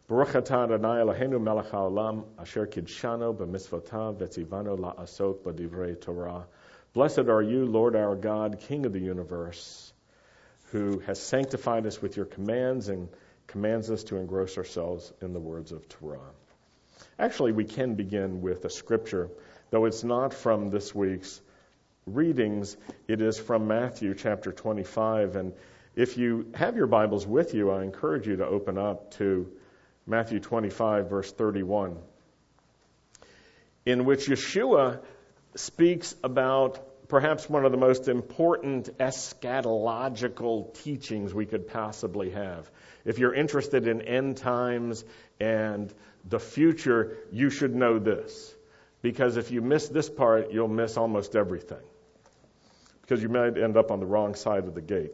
Baruch atah Adonai Eloheinu melech haolam, asher kidshanu b'mitzvotav v'tzivanu la'asok b'divrei Torah. Blessed are you, Lord our God, King of the universe, who has sanctified us with your commands and commands us to engross ourselves in the words of Torah. Actually, we can begin with a scripture, though it's not from this week's readings. It is from Matthew chapter 25. And if you have your Bibles with you, I encourage you to open up to Matthew 25, verse 31, in which Yeshua speaks about perhaps one of the most important eschatological teachings we could possibly have. If you're interested in end times and the future, you should know this. Because if you miss this part, you'll miss almost everything. Because you might end up on the wrong side of the gate.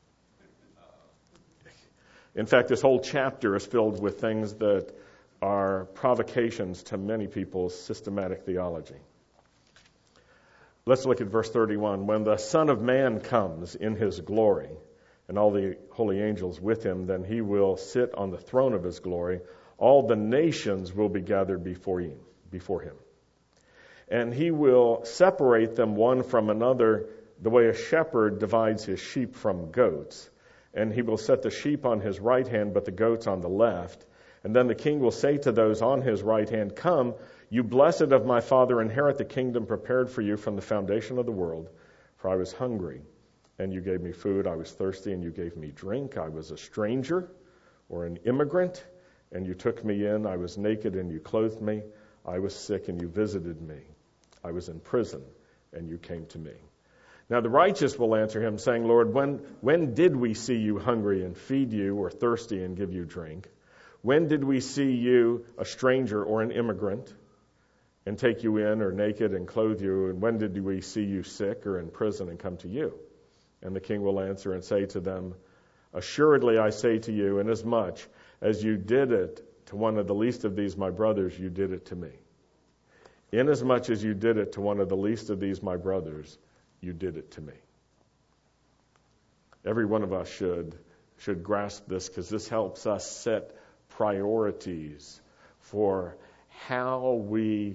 In fact, this whole chapter is filled with things that are provocations to many people's systematic theology. Let's look at verse 31. When the Son of Man comes in his glory, and all the holy angels with him, then he will sit on the throne of his glory. All the nations will be gathered before him. And he will separate them one from another, the way a shepherd divides his sheep from goats. And he will set the sheep on his right hand, but the goats on the left. And then the king will say to those on his right hand, Come, you blessed of my Father, inherit the kingdom prepared for you from the foundation of the world. For I was hungry, and you gave me food. I was thirsty, and you gave me drink. I was a stranger or an immigrant, and you took me in. I was naked, and you clothed me. I was sick, and you visited me. I was in prison, and you came to me. Now the righteous will answer him, saying, Lord, when did we see you hungry and feed you, or thirsty and give you drink? When did we see you a stranger or an immigrant and take you in, or naked and clothe you? And when did we see you sick or in prison and come to you? And the king will answer and say to them, Assuredly I say to you, inasmuch as you did it to one of the least of these my brothers, you did it to me. Inasmuch as you did it to one of the least of these my brothers, you did it to me. Every one of us should grasp this, because this helps us set priorities for how we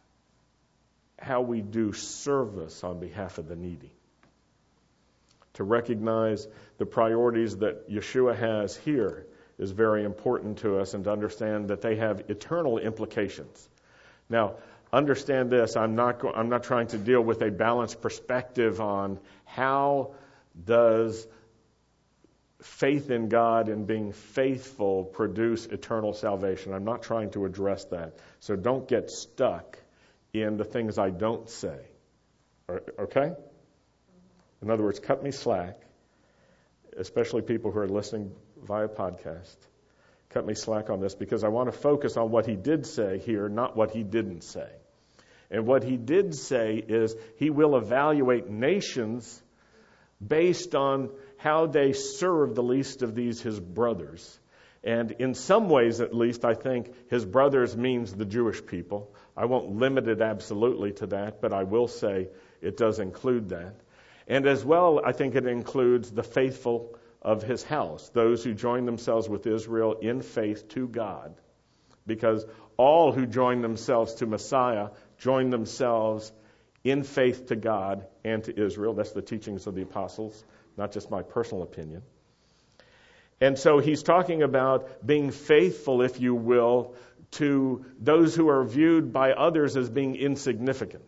do service on behalf of the needy. To recognize the priorities that Yeshua has here is very important to us, and to understand that they have eternal implications. Now, understand this, I'm not trying to deal with a balanced perspective on how does faith in God and being faithful produce eternal salvation. I'm not trying to address that. So don't get stuck in the things I don't say. Okay? In other words, cut me slack, especially people who are listening via podcast. Cut me slack on this, because I want to focus on what he did say here, not what he didn't say. And what he did say is he will evaluate nations based on how they serve the least of these his brothers. And in some ways, at least, I think his brothers means the Jewish people. I won't limit it absolutely to that, but I will say it does include that. And as well, I think it includes the faithful of his house, those who join themselves with Israel in faith to God. Because all who join themselves to Messiah join themselves in faith to God and to Israel. That's the teachings of the apostles, not just my personal opinion. And so he's talking about being faithful, if you will, to those who are viewed by others as being insignificant.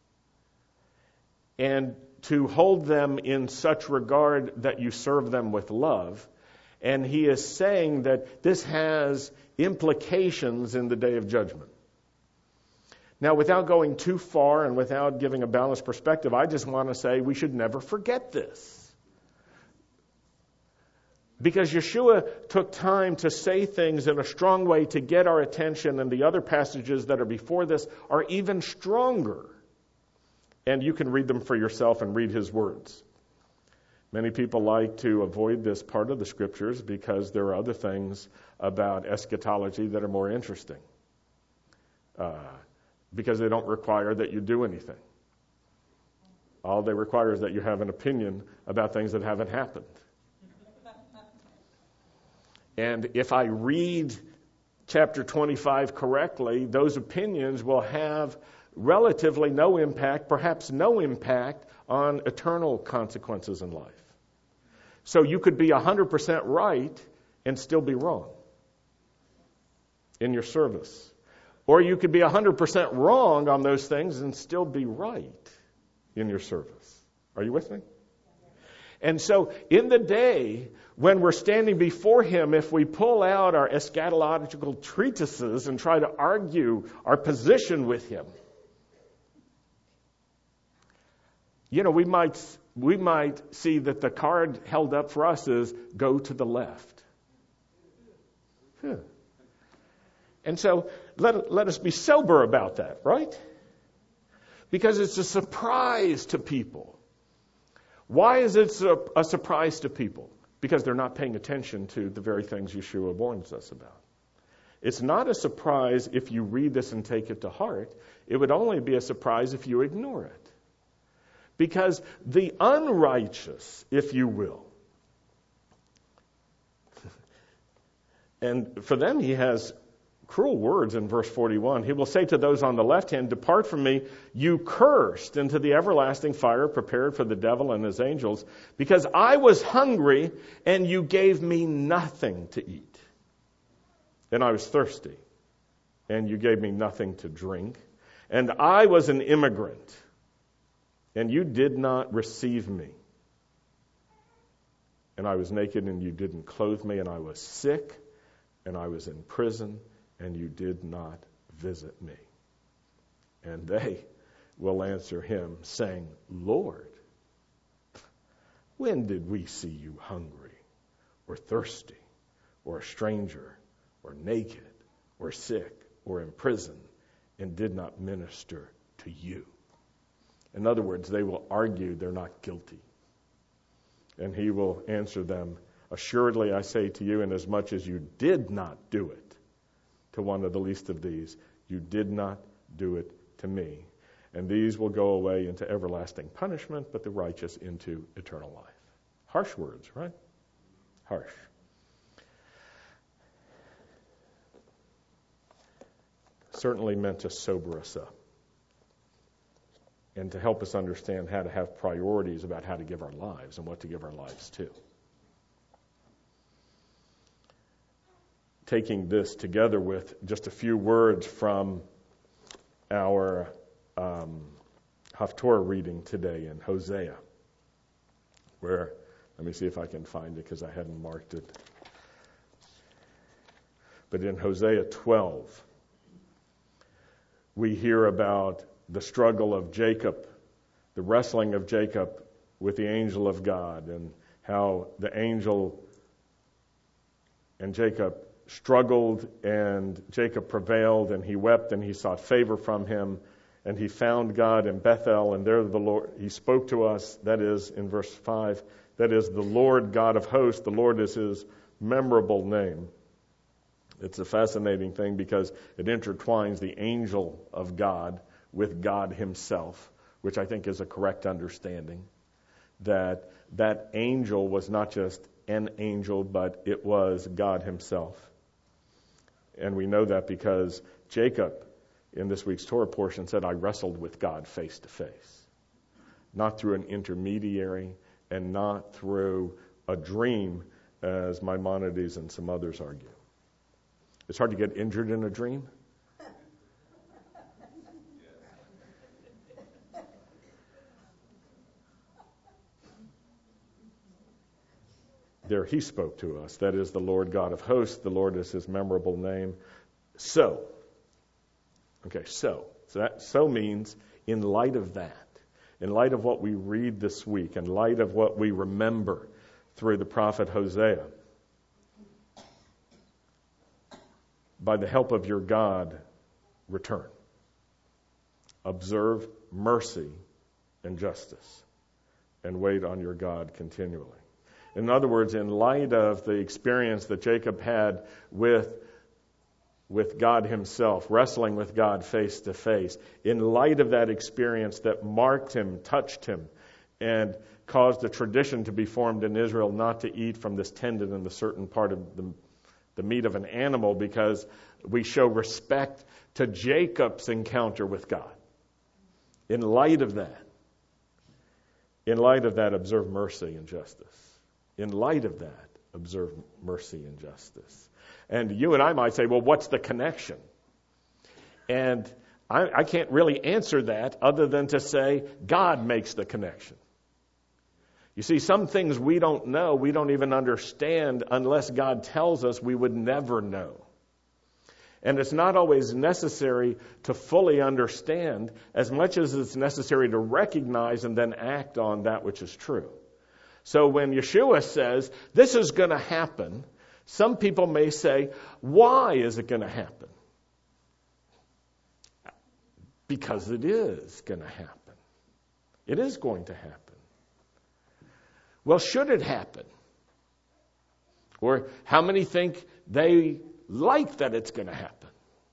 And to hold them in such regard that you serve them with love. And he is saying that this has implications in the day of judgment. Now, without going too far and without giving a balanced perspective, I just want to say we should never forget this. Because Yeshua took time to say things in a strong way to get our attention, and the other passages that are before this are even stronger. And you can read them for yourself and read his words. Many people like to avoid this part of the scriptures because there are other things about eschatology that are more interesting. Because they don't require that you do anything. All they require is that you have an opinion about things that haven't happened. And if I read chapter 25 correctly, those opinions will have relatively no impact, perhaps no impact on eternal consequences in life. So you could be 100% right and still be wrong in your service. Or you could be 100% wrong on those things and still be right in your service. Are you with me? And so in the day when we're standing before Him, if we pull out our eschatological treatises and try to argue our position with Him, we might see that the card held up for us is go to the left. And so let us be sober about that, right? Because it's a surprise to people. Why is it a surprise to people? Because they're not paying attention to the very things Yeshua warns us about. It's not a surprise if you read this and take it to heart. It would only be a surprise if you ignore it. Because the unrighteous, if you will, and for them he has cruel words in verse 41. He will say to those on the left hand, "Depart from me, you cursed, into the everlasting fire prepared for the devil and his angels, because I was hungry and you gave me nothing to eat. And I was thirsty and you gave me nothing to drink. And I was an immigrant and you did not receive me. And I was naked and you didn't clothe me, and I was sick and I was in prison and you did not visit me." And they will answer him, saying, "Lord, when did we see you hungry or thirsty or a stranger or naked or sick or in prison and did not minister to you?" In other words, they will argue they're not guilty. And he will answer them, "Assuredly I say to you, inasmuch as you did not do it to one of the least of these, you did not do it to me. And these will go away into everlasting punishment, but the righteous into eternal life." Harsh words, right? Harsh. Certainly meant to sober us up and to help us understand how to have priorities about how to give our lives and what to give our lives to. Taking this together with just a few words from our Haftorah reading today in Hosea, where, let me see if I can find it because I hadn't marked it. But in Hosea 12, we hear about the struggle of Jacob, the wrestling of Jacob with the angel of God, and how the angel and Jacob struggled, and Jacob prevailed, and he wept, and he sought favor from him, and he found God in Bethel, and there the Lord, he spoke to us, that is, in verse 5, that is, the Lord God of hosts, the Lord is his memorable name. It's a fascinating thing because it intertwines the angel of God with God himself, which I think is a correct understanding, that that angel was not just an angel, but it was God himself. And we know that because Jacob, in this week's Torah portion, said, "I wrestled with God face to face." Not through an intermediary and not through a dream, as Maimonides and some others argue. It's hard to get injured in a dream. There he spoke to us. That is the Lord God of hosts. The Lord is his memorable name. So that means in light of that, in light of what we read this week, in light of what we remember through the prophet Hosea, by the help of your God, return. Observe mercy and justice, and wait on your God continually. In other words, in light of the experience that Jacob had with God himself, wrestling with God face to face, in light of that experience that marked him, touched him, and caused a tradition to be formed in Israel not to eat from this tendon in the certain part of the meat of an animal, because we show respect to Jacob's encounter with God. In light of that, observe mercy and justice. In light of that, observe mercy and justice. And you and I might say, well, what's the connection? And I can't really answer that other than to say God makes the connection. You see, some things we don't know, we don't even understand unless God tells us. We would never know. And it's not always necessary to fully understand as much as it's necessary to recognize and then act on that which is true. So when Yeshua says, this is going to happen, some people may say, why is it going to happen? Because it is going to happen. It is going to happen. Well, should it happen? Or how many think they like that it's going to happen?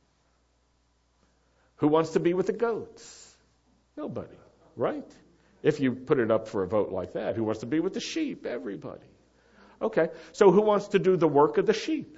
Who wants to be with the goats? Nobody, right? If you put it up for a vote like that. Who wants to be with the sheep? Everybody. Okay, so who wants to do the work of the sheep?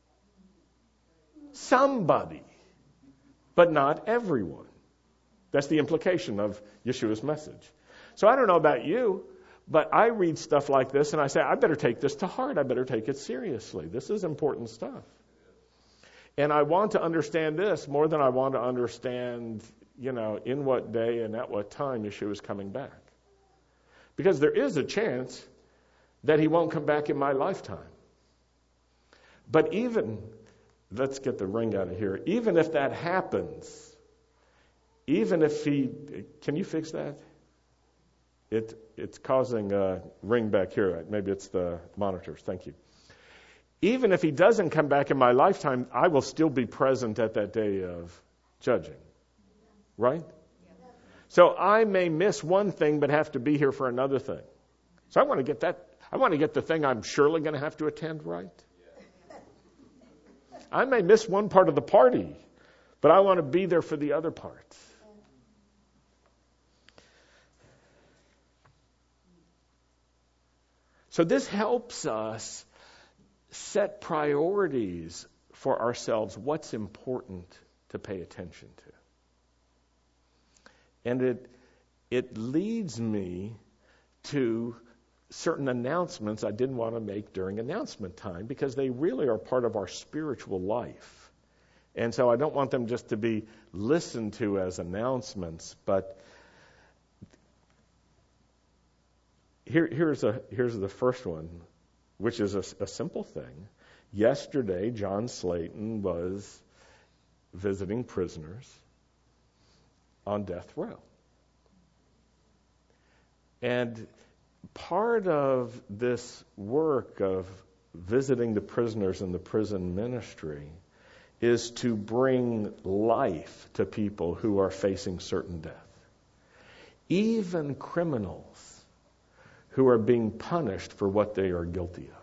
Somebody, but not everyone. That's the implication of Yeshua's message. So I don't know about you, but I read stuff like this and I say, I better take this to heart. I better take it seriously. This is important stuff. And I want to understand this more than I want to understand, in what day and at what time Yeshua is coming back. Because there is a chance that he won't come back in my lifetime. But let's get the ring out of here. Even if that happens, even if can you fix that? It's causing a ring back here. Maybe it's the monitors. Thank you. Even if he doesn't come back in my lifetime, I will still be present at that day of judging. Right? So I may miss one thing but have to be here for another thing. So I want to get that. I want to get the thing I'm surely going to have to attend right. I may miss one part of the party, but I want to be there for the other parts. So this helps us set priorities for ourselves, what's important to pay attention to. And it leads me to certain announcements I didn't want to make during announcement time, because they really are part of our spiritual life. And so I don't want them just to be listened to as announcements, but here's the first one, which is a simple thing. Yesterday, John Slayton was visiting prisoners on death row. And part of this work of visiting the prisoners in the prison ministry is to bring life to people who are facing certain death. Even criminals who are being punished for what they are guilty of.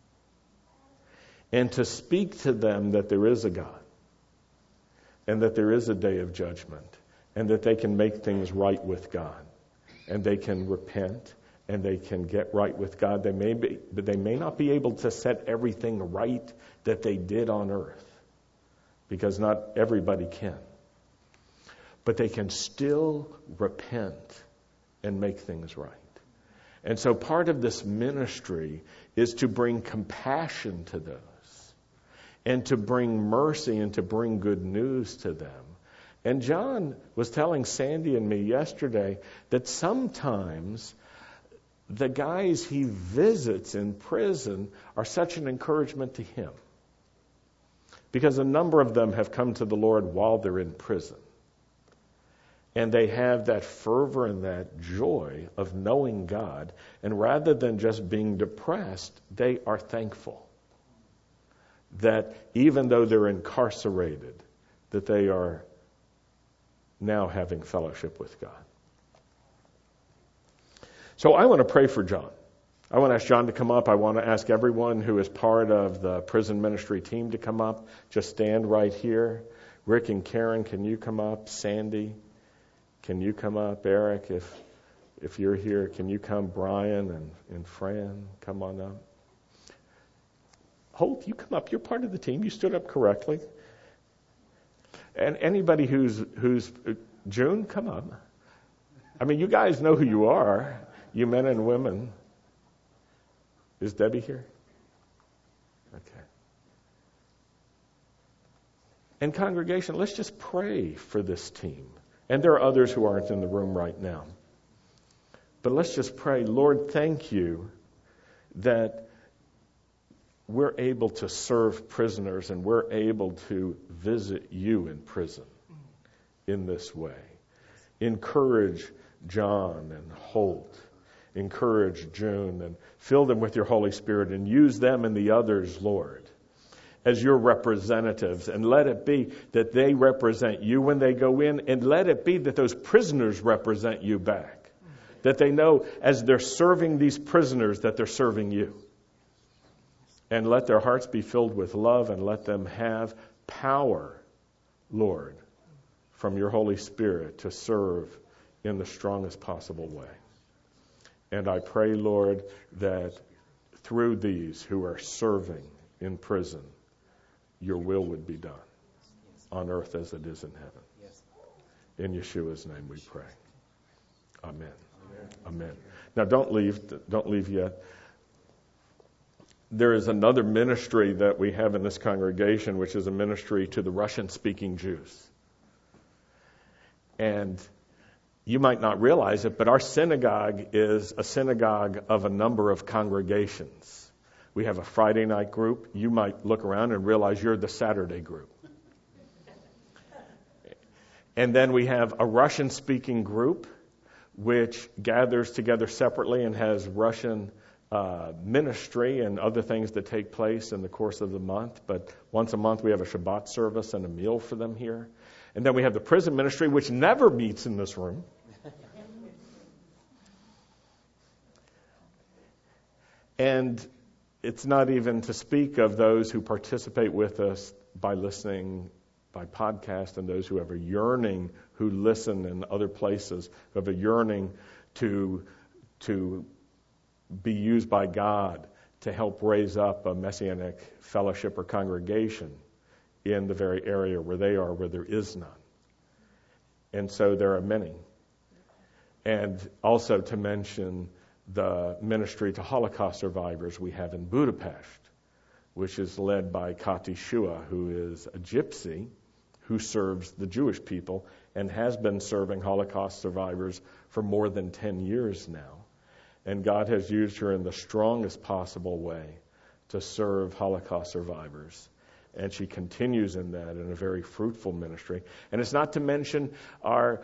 And to speak to them that there is a God, and that there is a day of judgment, and that they can make things right with God, and they can repent, and they can get right with God. They may not be able to set everything right that they did on earth, because not everybody can. But they can still repent and make things right. And so part of this ministry is to bring compassion to those, and to bring mercy and to bring good news to them. And John was telling Sandy and me yesterday that sometimes the guys he visits in prison are such an encouragement to him, because a number of them have come to the Lord while they're in prison. And they have that fervor and that joy of knowing God. And rather than just being depressed, they are thankful that even though they're incarcerated, that they are now having fellowship with God. So I want to pray for John. I want to ask John to come up. I want to ask everyone who is part of the prison ministry team to come up. Just stand right here. Rick and Karen, can you come up? Sandy, can you come up? Eric, if you're here, can you come? Brian and Fran, come on up. Holt, you come up. You're part of the team. You stood up correctly. And anybody who's June, come up. I mean, you guys know who you are, you men and women. Is Debbie here? Okay. And congregation, let's just pray for this team. And there are others who aren't in the room right now. But let's just pray, Lord, thank you that we're able to serve prisoners and we're able to visit you in prison in this way. Encourage John and Holt. Encourage June and fill them with your Holy Spirit and use them and the others, Lord, as your representatives. And let it be that they represent you when they go in, and let it be that those prisoners represent you back. That they know as they're serving these prisoners that they're serving you. And let their hearts be filled with love and let them have power, Lord, from your Holy Spirit to serve in the strongest possible way. And I pray, Lord, that through these who are serving in prison, your will would be done on earth as it is in heaven. In Yeshua's name we pray. Amen. Amen. Now don't leave yet. There is another ministry that we have in this congregation, which is a ministry to the Russian-speaking Jews. And you might not realize it, but our synagogue is a synagogue of a number of congregations. We have a Friday night group. You might look around and realize you're the Saturday group. And then we have a Russian-speaking group, which gathers together separately and has Russian ministry and other things that take place in the course of the month. But once a month we have a Shabbat service and a meal for them here. And then we have the prison ministry, which never meets in this room. And it's not even to speak of those who participate with us by listening by podcast, and those who have a yearning, who listen in other places, who have a yearning to be used by God to help raise up a Messianic fellowship or congregation in the very area where they are, where there is none. And so there are many. And also to mention the ministry to Holocaust survivors we have in Budapest, which is led by Kati Shua, who is a gypsy who serves the Jewish people and has been serving Holocaust survivors for more than 10 years now. And God has used her in the strongest possible way to serve Holocaust survivors. And she continues in that in a very fruitful ministry. And it's not to mention our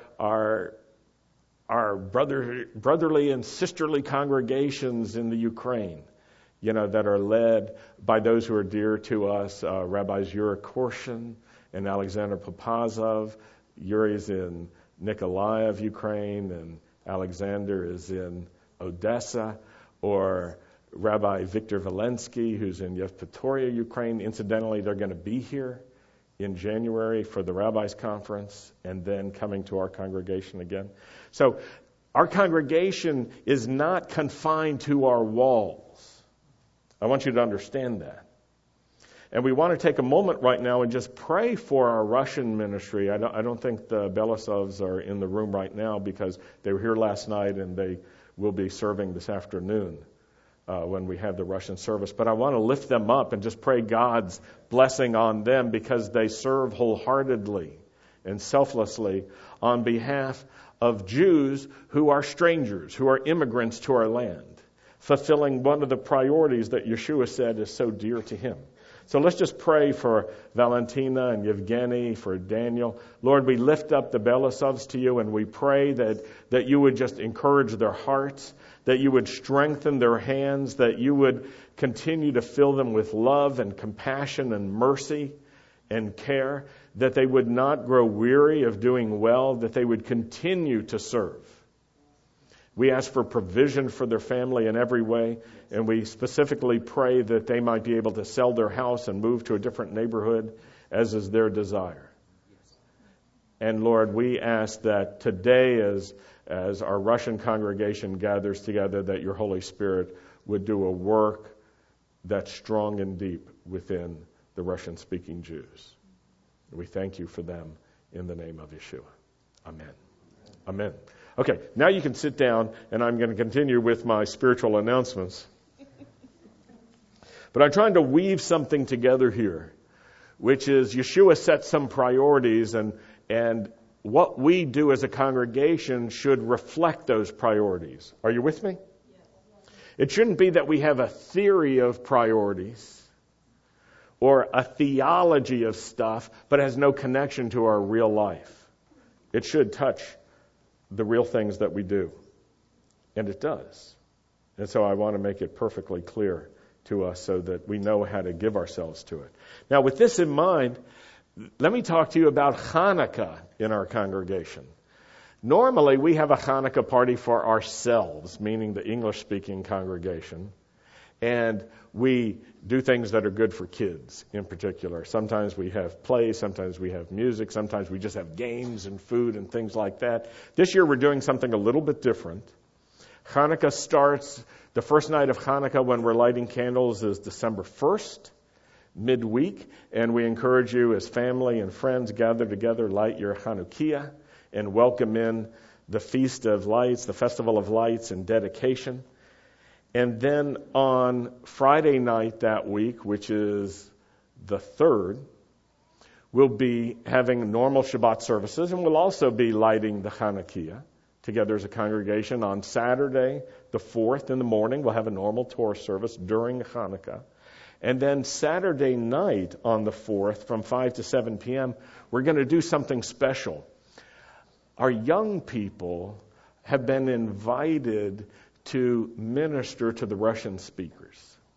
brotherly and sisterly congregations in the Ukraine, that are led by those who are dear to us, Rabbis Yuri Korshin and Alexander Popazov. Yuri is in Nikolaev, Ukraine, and Alexander is in Odessa, or Rabbi Viktor Valensky, who's in Yevpatoria, Ukraine. Incidentally, they're going to be here in January for the Rabbis Conference and then coming to our congregation again. So our congregation is not confined to our walls. I want you to understand that. And we want to take a moment right now and just pray for our Russian ministry. I don't think the Belasovs are in the room right now because they were here last night and they will be serving this afternoon when we have the Russian service. But I want to lift them up and just pray God's blessing on them because they serve wholeheartedly and selflessly on behalf of Jews who are strangers, who are immigrants to our land, fulfilling one of the priorities that Yeshua said is so dear to him. So let's just pray for Valentina and Yevgeny, for Daniel. Lord, we lift up the Belasovs to you, and we pray that you would just encourage their hearts, that you would strengthen their hands, that you would continue to fill them with love and compassion and mercy and care, that they would not grow weary of doing well, that they would continue to serve. We ask for provision for their family in every way, and we specifically pray that they might be able to sell their house and move to a different neighborhood, as is their desire. And Lord, we ask that today, as our Russian congregation gathers together, that your Holy Spirit would do a work that's strong and deep within the Russian-speaking Jews. We thank you for them in the name of Yeshua. Amen. Amen. Okay, now you can sit down, and I'm going to continue with my spiritual announcements. But I'm trying to weave something together here, which is Yeshua set some priorities, and what we do as a congregation should reflect those priorities. Are you with me? Yes. It shouldn't be that we have a theory of priorities or a theology of stuff, but has no connection to our real life. It should touch the real things that we do. And it does. And so I want to make it perfectly clear to us so that we know how to give ourselves to it. Now, with this in mind, let me talk to you about Hanukkah in our congregation. Normally, we have a Hanukkah party for ourselves, meaning the English-speaking congregation, and we do things that are good for kids in particular. Sometimes we have plays, sometimes we have music, sometimes we just have games and food and things like that. This year we're doing something a little bit different. Hanukkah starts, the first night of Hanukkah when we're lighting candles is December 1st, midweek, and we encourage you as family and friends gather together, light your Hanukkah, and welcome in the Feast of Lights, the Festival of Lights and dedication. And then on Friday night that week, which is the 3rd, we'll be having normal Shabbat services, and we'll also be lighting the Hanukkah together as a congregation. On Saturday, the 4th in the morning, we'll have a normal Torah service during Hanukkah. And then Saturday night on the 4th, from 5 to 7 p.m., we're going to do something special. Our young people have been invited to minister to the Russian speakers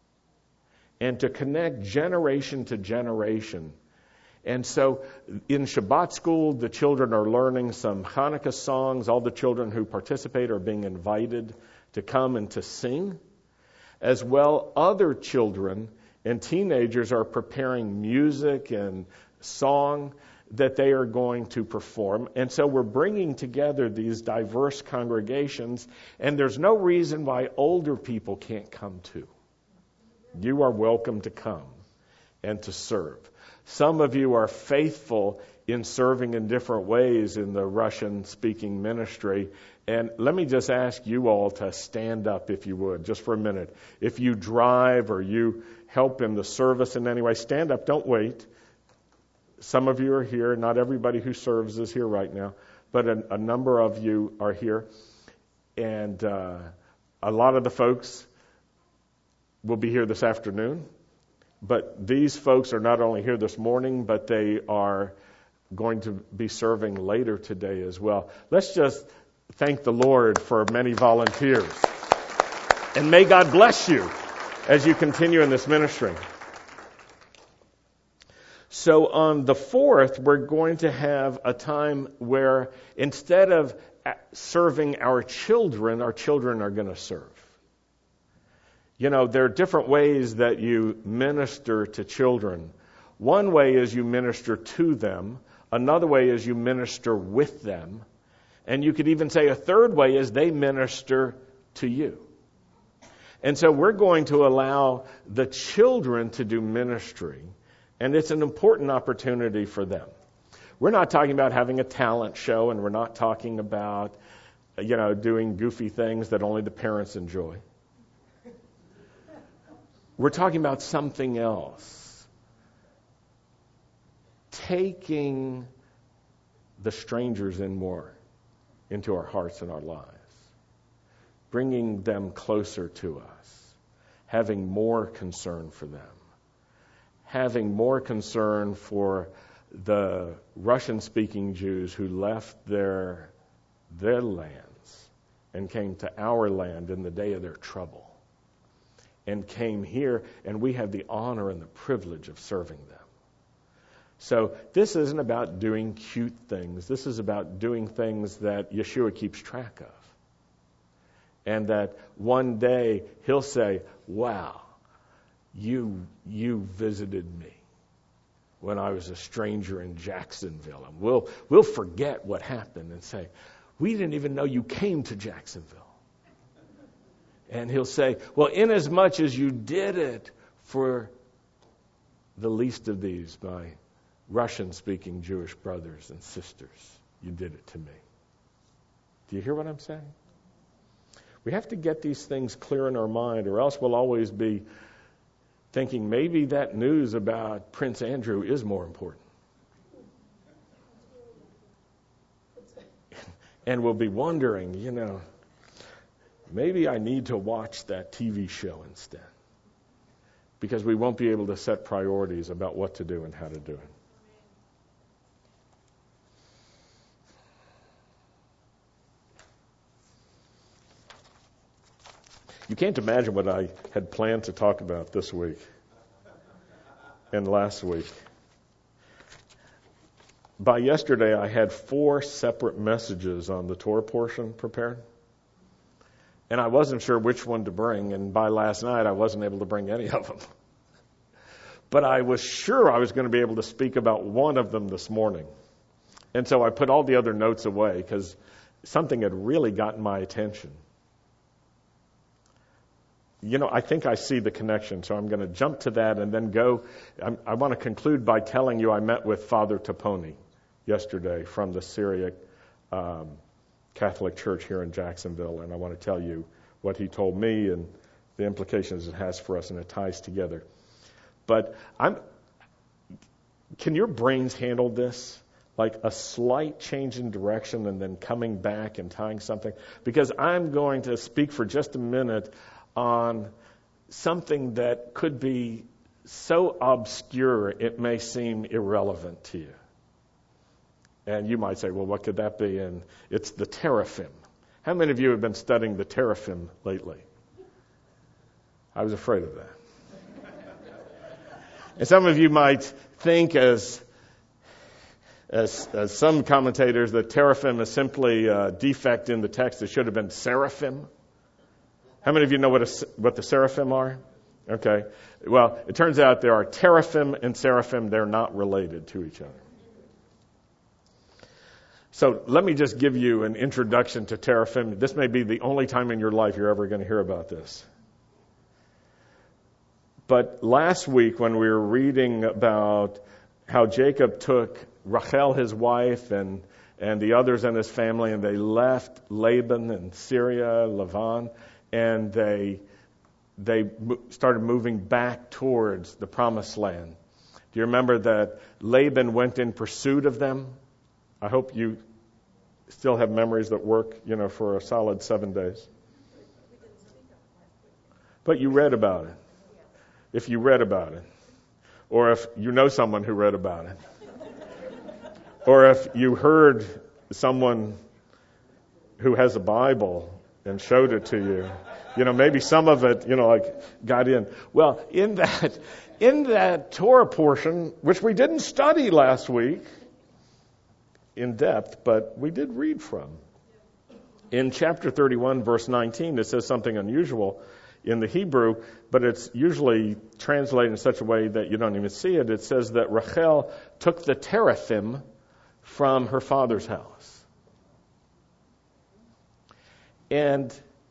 and to connect generation to generation. And so in Shabbat school, the children are learning some Hanukkah songs. All the children who participate are being invited to come and to sing. As well, other children and teenagers are preparing music and song that they are going to perform. And so we're bringing together these diverse congregations, and there's no reason why older people can't come too. You are welcome to come and to serve. Some of you are faithful in serving in different ways in the Russian-speaking ministry. And let me just ask you all to stand up, if you would, just for a minute. If you drive or you help in the service in any way, stand up, don't wait. Some of you are here. Not everybody who serves is here right now, but a number of you are here. And a lot of the folks will be here this afternoon. But these folks are not only here this morning, but they are going to be serving later today as well. Let's just thank the Lord for many volunteers. And may God bless you as you continue in this ministry. So on the 4th, we're going to have a time where instead of serving our children are going to serve. You know, there are different ways that you minister to children. One way is you minister to them. Another way is you minister with them. And you could even say a third way is they minister to you. And so we're going to allow the children to do ministry. And it's an important opportunity for them. We're not talking about having a talent show, and we're not talking about, doing goofy things that only the parents enjoy. We're talking about something else. Taking the strangers in more into our hearts and our lives. Bringing them closer to us. Having more concern for them. Having more concern for the Russian-speaking Jews who left their lands and came to our land in the day of their trouble and came here, and we have the honor and the privilege of serving them. So this isn't about doing cute things. This is about doing things that Yeshua keeps track of. And that one day he'll say, wow, you visited me when I was a stranger in Jacksonville. And we'll forget what happened and say, we didn't even know you came to Jacksonville. And he'll say, well, inasmuch as you did it for the least of these, my Russian-speaking Jewish brothers and sisters, you did it to me. Do you hear what I'm saying? We have to get these things clear in our mind, or else we'll always be thinking maybe that news about Prince Andrew is more important. And we'll be wondering, maybe I need to watch that TV show instead. Because we won't be able to set priorities about what to do and how to do it. You can't imagine what I had planned to talk about this week and last week. By yesterday, I had 4 separate messages on the Torah portion prepared. And I wasn't sure which one to bring, and by last night, I wasn't able to bring any of them. But I was sure I was going to be able to speak about one of them this morning. And so I put all the other notes away because something had really gotten my attention. I think I see the connection, so I'm going to jump to that and then go. I want to conclude by telling you I met with Father Toponi yesterday from the Syriac Catholic Church here in Jacksonville, and I want to tell you what he told me and the implications it has for us, and it ties together. But can your brains handle this? Like a slight change in direction and then coming back and tying something? Because I'm going to speak for just a minute on something that could be so obscure it may seem irrelevant to you. And you might say, well, what could that be? And it's the teraphim. How many of you have been studying the teraphim lately? I was afraid of that. And some of you might think, as some commentators, that teraphim is simply a defect in the text. It should have been seraphim. How many of you know what the seraphim are? Okay. Well, it turns out there are teraphim and seraphim. They're not related to each other. So let me just give you an introduction to teraphim. This may be the only time in your life you're ever going to hear about this. But last week when we were reading about how Jacob took Rachel, his wife, and the others in his family, and they left Laban and Syria, Lavan, and they started moving back towards the promised land. Do you remember that Laban went in pursuit of them? I hope you still have memories that work, for a solid 7 days. But you read about it. If you read about it. Or if you know someone who read about it. Or if you heard someone who has a Bible and showed it to you. Maybe some of it, got in. Well, in that Torah portion, which we didn't study last week in depth, but we did read from. In chapter 31, verse 19, it says something unusual in the Hebrew, but it's usually translated in such a way that you don't even see it. It says that Rachel took the teraphim from her father's house. And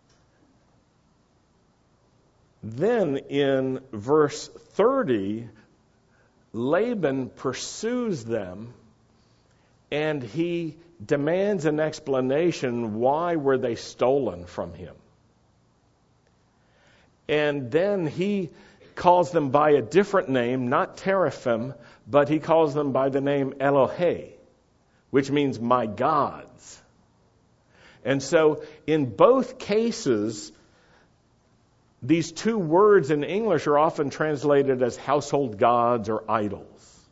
then in verse 30, Laban pursues them, and he demands an explanation. Why were they stolen from him? And then he calls them by a different name, not teraphim, but he calls them by the name Elohe, which means my gods. And so in both cases, these two words in English are often translated as household gods or idols.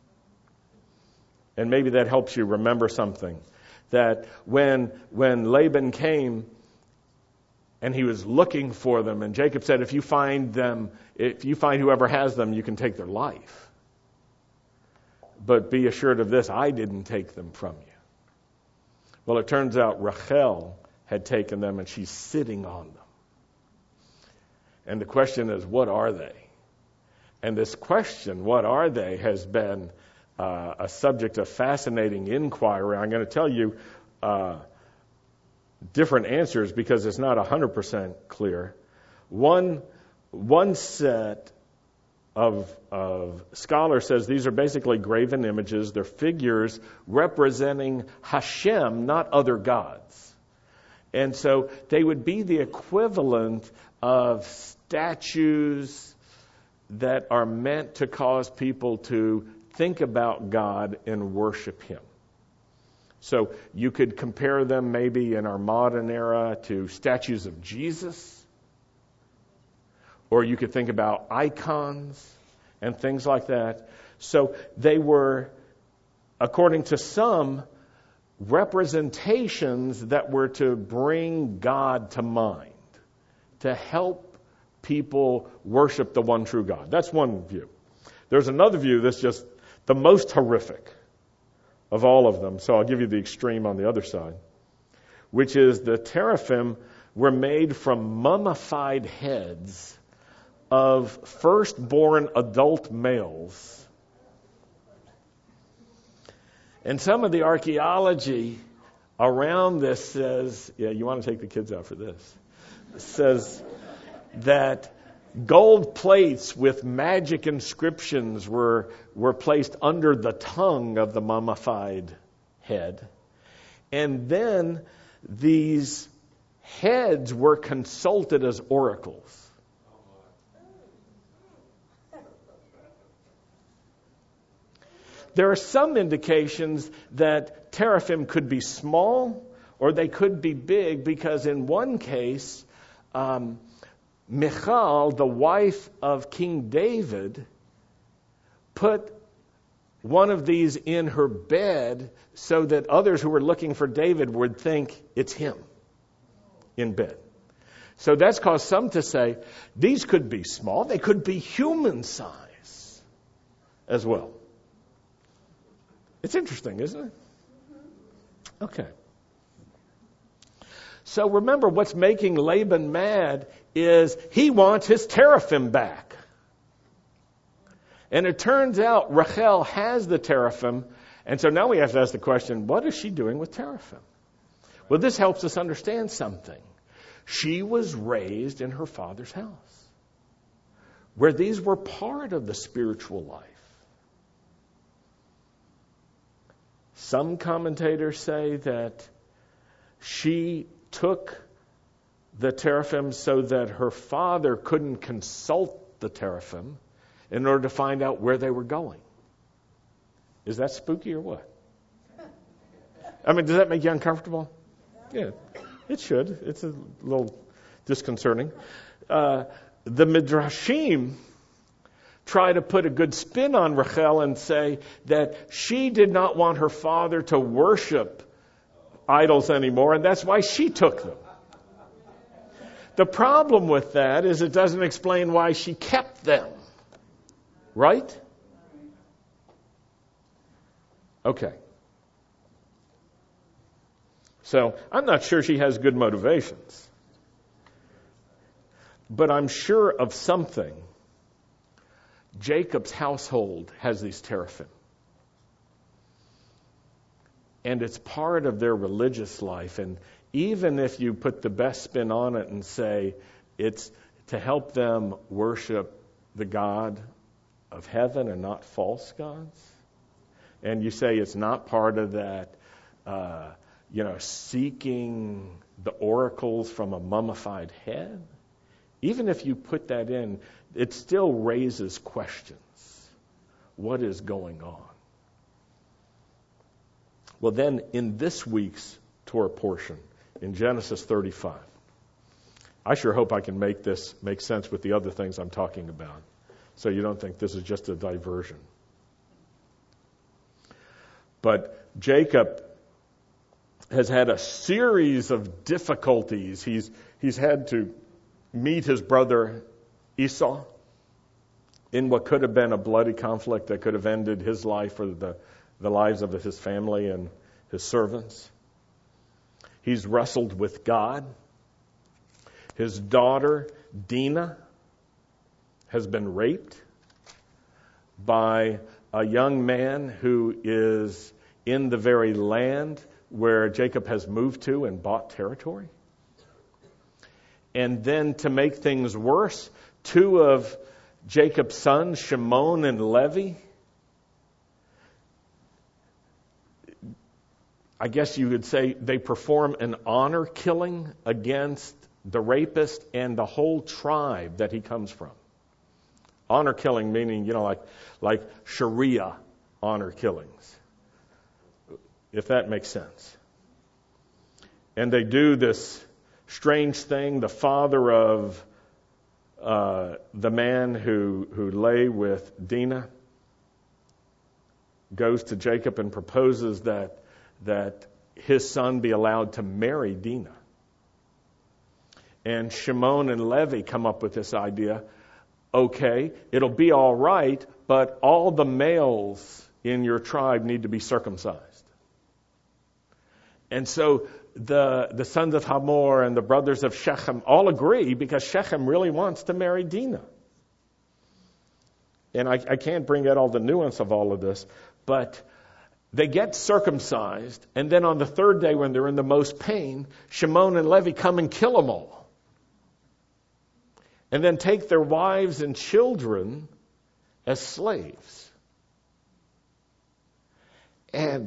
And maybe that helps you remember something. That when Laban came and he was looking for them, and Jacob said, if you find whoever has them, you can take their life. But be assured of this, I didn't take them from you. Well, it turns out Rachel had taken them, and she's sitting on them. And the question is, what are they? And this question, what are they, has been a subject of fascinating inquiry. I'm going to tell you different answers because it's not 100% clear. One set of scholars says these are basically graven images. They're figures representing Hashem, not other gods. And so they would be the equivalent of statues that are meant to cause people to think about God and worship Him. So you could compare them maybe in our modern era to statues of Jesus. Or you could think about icons and things like that. So they were, according to some, representations that were to bring God to mind, to help people worship the one true God. That's one view. There's another view that's just the most horrific of all of them. So I'll give you the extreme on the other side, which is the teraphim were made from mummified heads of firstborn adult males. And some of the archaeology around this says, yeah, you want to take the kids out for this, says that gold plates with magic inscriptions were placed under the tongue of the mummified head. And then these heads were consulted as oracles. There are some indications that teraphim could be small or they could be big, because in one case, Michal, the wife of King David, put one of these in her bed so that others who were looking for David would think it's him in bed. So that's caused some to say these could be small, they could be human size as well. It's interesting, isn't it? Okay. So remember, what's making Laban mad is he wants his teraphim back. And it turns out Rachel has the teraphim, and so now we have to ask the question, what is she doing with teraphim? Well, this helps us understand something. She was raised in her father's house, where these were part of the spiritual life. Some commentators say that she took the teraphim so that her father couldn't consult the teraphim in order to find out where they were going. Is that spooky or what? I mean, does that make you uncomfortable? Yeah, it should. It's a little disconcerting. The Midrashim try to put a good spin on Rachel and say that she did not want her father to worship idols anymore, and that's why she took them. The problem with that is it doesn't explain why she kept them. Right? Okay. So I'm not sure she has good motivations. But I'm sure of something. Jacob's household has these teraphim. And it's part of their religious life. And even if you put the best spin on it and say it's to help them worship the God of heaven and not false gods, and you say it's not part of that, seeking the oracles from a mummified head, even if you put that in, it still raises questions. What is going on? Well, then, in this week's Torah portion, in Genesis 35, I sure hope I can make this make sense with the other things I'm talking about, so you don't think this is just a diversion. But Jacob has had a series of difficulties. He's had to meet his brother Esau in what could have been a bloody conflict that could have ended his life or the lives of his family and his servants. He's wrestled with God. His daughter, Dinah, has been raped by a young man who is in the very land where Jacob has moved to and bought territory. And then to make things worse, two of Jacob's sons, Shimon and Levi, I guess you could say they perform an honor killing against the rapist and the whole tribe that he comes from. Honor killing meaning, like Sharia honor killings, if that makes sense. And they do this strange thing. The father of the man who lay with Dinah goes to Jacob and proposes that his son be allowed to marry Dinah. And Shimon and Levi come up with this idea. Okay, it'll be all right, but all the males in your tribe need to be circumcised. And so the sons of Hamor and the brothers of Shechem all agree because Shechem really wants to marry Dinah. And I can't bring out all the nuance of all of this, but they get circumcised, and then on the third day when they're in the most pain, Shimon and Levi come and kill them all. And then take their wives and children as slaves. And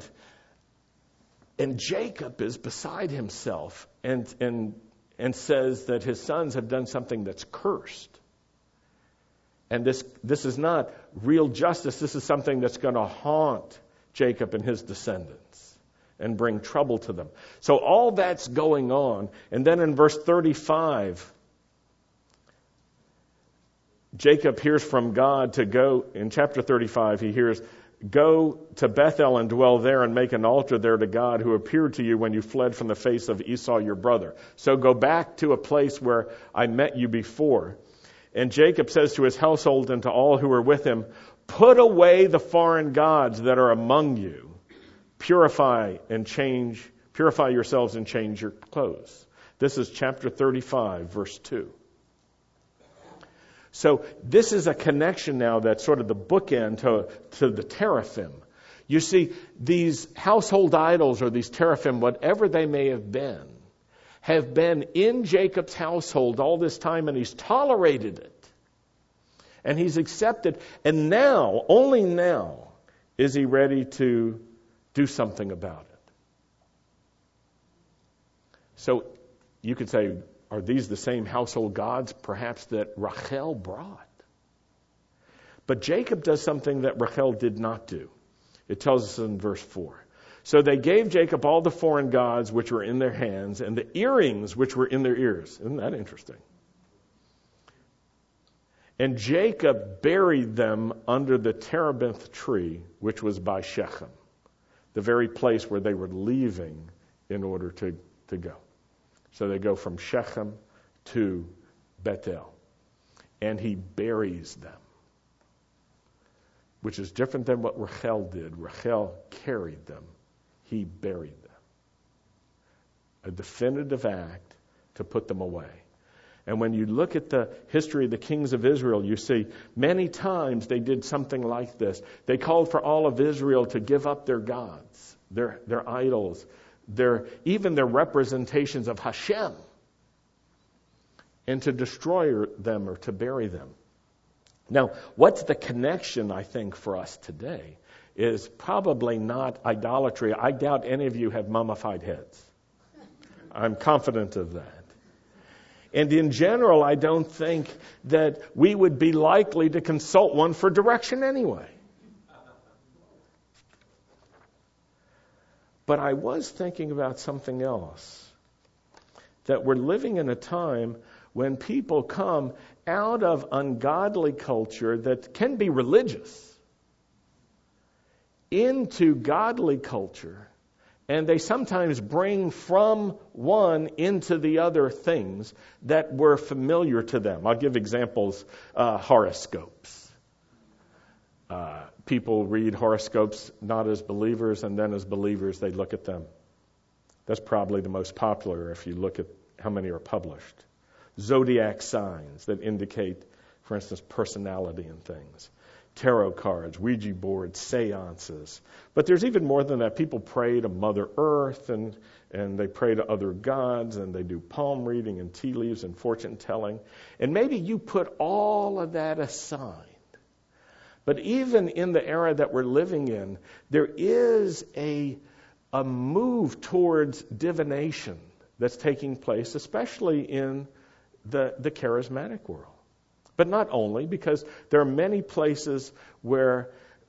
Jacob is beside himself and says that his sons have done something that's cursed. And this is not real justice. This is something that's going to haunt Jacob and his descendants and bring trouble to them. So all that's going on. And then in verse 35, Jacob hears from God to go, in chapter 35, he hears, "Go to Bethel and dwell there and make an altar there to God who appeared to you when you fled from the face of Esau your brother." So go back to a place where I met you before. And Jacob says to his household and to all who are with him, "Put away the foreign gods that are among you. Purify yourselves and change your clothes." This is chapter 35, verse 2. So this is a connection now that's sort of the bookend to the teraphim. You see, these household idols or these teraphim, whatever they may have been in Jacob's household all this time, and he's tolerated it. And he's accepted. And now, only now, is he ready to do something about it. So you could say, are these the same household gods perhaps that Rachel brought? But Jacob does something that Rachel did not do. It tells us in verse 4. So they gave Jacob all the foreign gods which were in their hands and the earrings which were in their ears. Isn't that interesting? And Jacob buried them under the terebinth tree, which was by Shechem, the very place where they were leaving in order to go. So they go from Shechem to Bethel. And he buries them, which is different than what Rachel did. Rachel carried them. He buried them. A definitive act to put them away. And when you look at the history of the kings of Israel, you see many times they did something like this. They called for all of Israel to give up their gods, their idols, even their representations of Hashem, and to destroy them or to bury them. Now, what's the connection, I think, for us today is probably not idolatry. I doubt any of you have mummified heads. I'm confident of that. And in general, I don't think that we would be likely to consult one for direction anyway. But I was thinking about something else. That we're living in a time when people come out of ungodly culture that can be religious into godly culture, and they sometimes bring from one into the other things that were familiar to them. I'll give examples. Horoscopes. People read horoscopes not as believers, and then as believers they look at them. That's probably the most popular if you look at how many are published. Zodiac signs that indicate, for instance, personality and things. tarot cards, Ouija boards, seances. But there's even more than that. People pray to Mother Earth, and they pray to other gods, and they do palm reading and tea leaves and fortune telling. And maybe you put all of that aside. But even in the era that we're living in, there is a move towards divination that's taking place, especially in the charismatic world. But not only, because there are many places where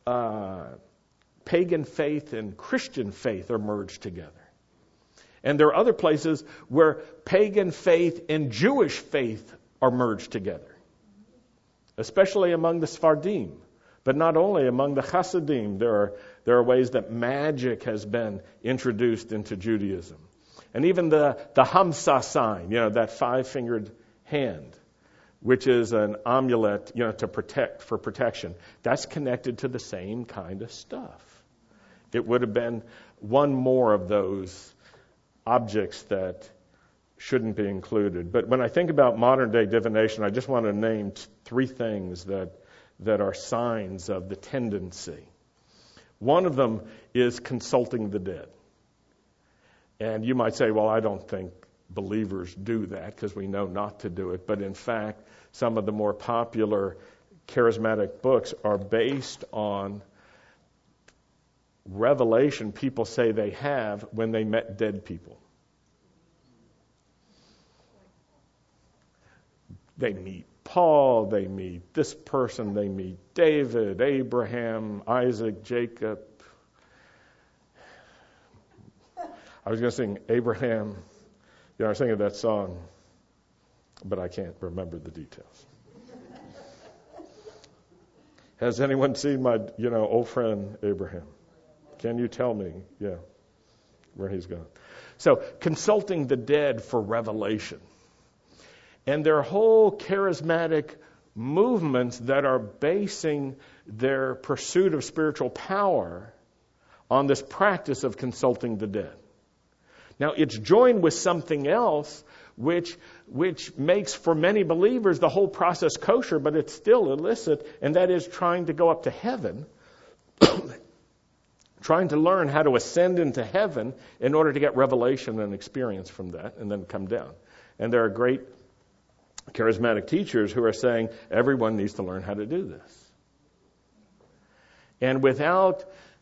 pagan faith and Christian faith are merged together. And there are other places where pagan faith and Jewish faith are merged together, especially among the Sephardim. But not only among the Hasidim, there are ways that magic has been introduced into Judaism. And even the Hamsa sign, that five-fingered hand, which is an amulet, for protection. That's connected to the same kind of stuff. It would have been one more of those objects that shouldn't be included. But when I think about modern-day divination, I just want to name three things that are signs of the tendency. One of them is consulting the dead. And you might say, well, I don't think believers do that because we know not to do it. But in fact, some of the more popular charismatic books are based on revelation people say they have when they met dead people. They meet Paul, they meet this person, they meet David, Abraham, Isaac, Jacob. I was going to sing Abraham. I was thinking of that song, but I can't remember the details. Has anyone seen my, old friend Abraham? Can you tell me, where he's gone? So, consulting the dead for revelation. And there are whole charismatic movements that are basing their pursuit of spiritual power on this practice of consulting the dead. Now, it's joined with something else which makes for many believers the whole process kosher, but it's still illicit, and that is trying to go up to heaven, trying to learn how to ascend into heaven in order to get revelation and experience from that, and then come down. And there are great charismatic teachers who are saying everyone needs to learn how to do this. And without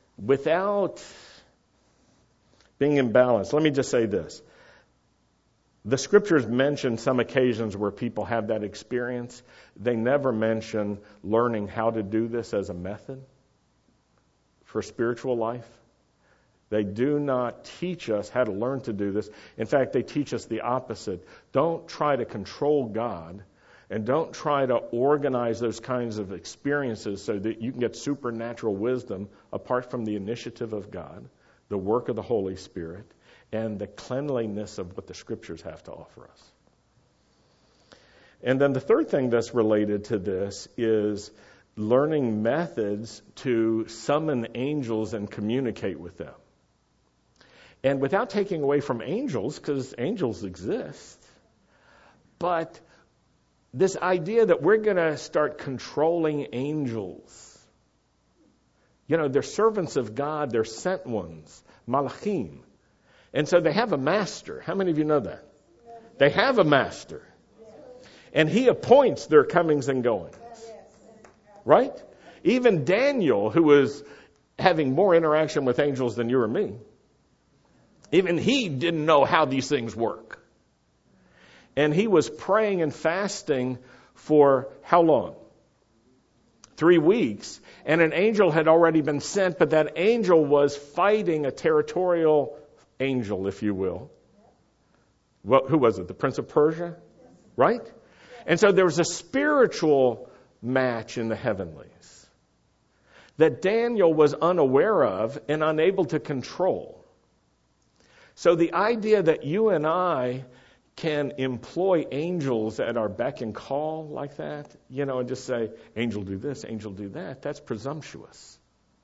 being imbalanced, let me just say this. The scriptures mention some occasions where people have that experience. They never mention learning how to do this as a method for spiritual life. They do not teach us how to learn to do this. In fact, they teach us the opposite. Don't try to control God, and don't try to organize those kinds of experiences so that you can get supernatural wisdom apart from the initiative of God, the work of the Holy Spirit, and the cleanliness of what the Scriptures have to offer us. And then the third thing that's related to this is learning methods to summon angels and communicate with them. And without taking away from angels, because angels exist, but this idea that we're going to start controlling angels. They're servants of God, they're sent ones, malachim. And so they have a master. How many of you know that? They have a master. And he appoints their comings and goings. Right? Even Daniel, who was having more interaction with angels than you or me, even he didn't know how these things work. And he was praying and fasting for how long? 3 weeks. And an angel had already been sent, but that angel was fighting a territorial angel, if you will. Well, who was it? The Prince of Persia? Right? And so there was a spiritual match in the heavenlies that Daniel was unaware of and unable to control. So the idea that you and I can employ angels at our beck and call like that, and just say, angel do this, angel do that, that's presumptuous.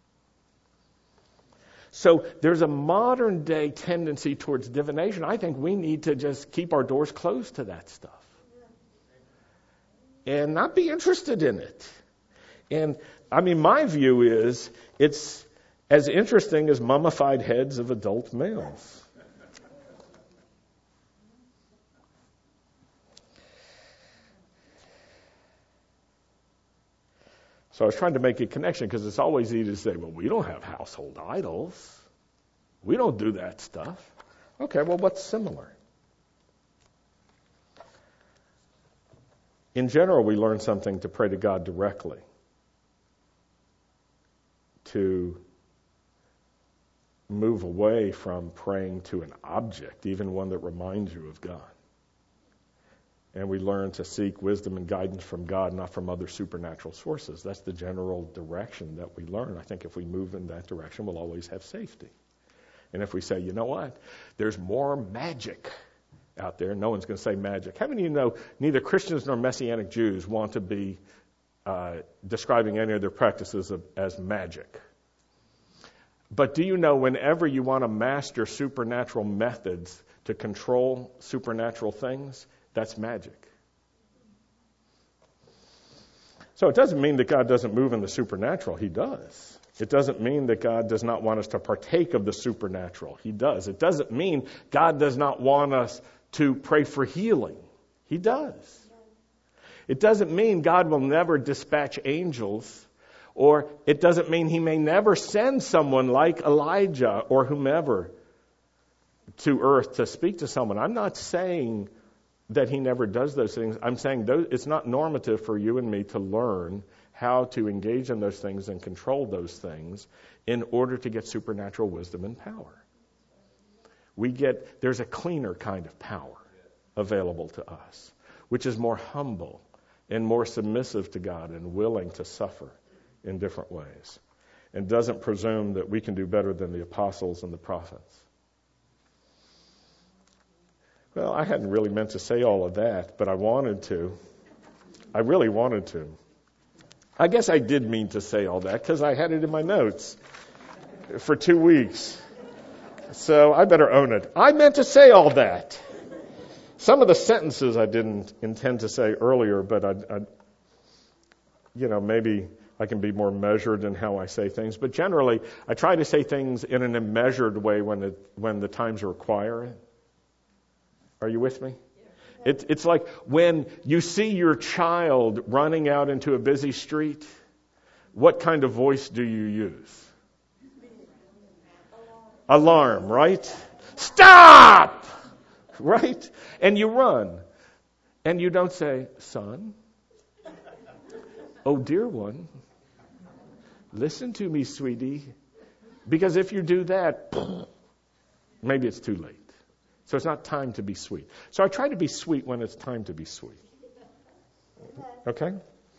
So there's a modern day tendency towards divination. I think we need to just keep our doors closed to that stuff and not be interested in it. And, I mean, my view is it's as interesting as mummified heads of adult males. So I was trying to make a connection because it's always easy to say, well, we don't have household idols. We don't do that stuff. Okay, well, what's similar? In general, we learn something to pray to God directly, to move away from praying to an object, even one that reminds you of God. And we learn to seek wisdom and guidance from God, not from other supernatural sources. That's the general direction that we learn. I think if we move in that direction, we'll always have safety. And if we say, you know what, there's more magic out there, no one's going to say magic. How many of you know neither Christians nor Messianic Jews want to be describing any of their practices as magic? But do you know whenever you want to master supernatural methods to control supernatural things, that's magic. So it doesn't mean that God doesn't move in the supernatural. He does. It doesn't mean that God does not want us to partake of the supernatural. He does. It doesn't mean God does not want us to pray for healing. He does. It doesn't mean God will never dispatch angels, or it doesn't mean He may never send someone like Elijah or whomever to earth to speak to someone. I'm not saying that He never does those things. I'm saying it's not normative for you and me to learn how to engage in those things and control those things in order to get supernatural wisdom and power. There's a cleaner kind of power available to us, which is more humble and more submissive to God and willing to suffer in different ways, and doesn't presume that we can do better than the apostles and the prophets. Well, I hadn't really meant to say all of that, but I wanted to. I really wanted to. I guess I did mean to say all that because I had it in my notes for 2 weeks. So I better own it. I meant to say all that. Some of the sentences I didn't intend to say earlier, but maybe I can be more measured in how I say things. But generally, I try to say things in an immeasured way when the times require it. Are you with me? It's like when you see your child running out into a busy street, what kind of voice do you use? Alarm, right? Stop! Right? And you run. And you don't say, son, oh dear one, listen to me, sweetie. Because if you do that, maybe it's too late. So it's not time to be sweet. So I try to be sweet when it's time to be sweet. Okay?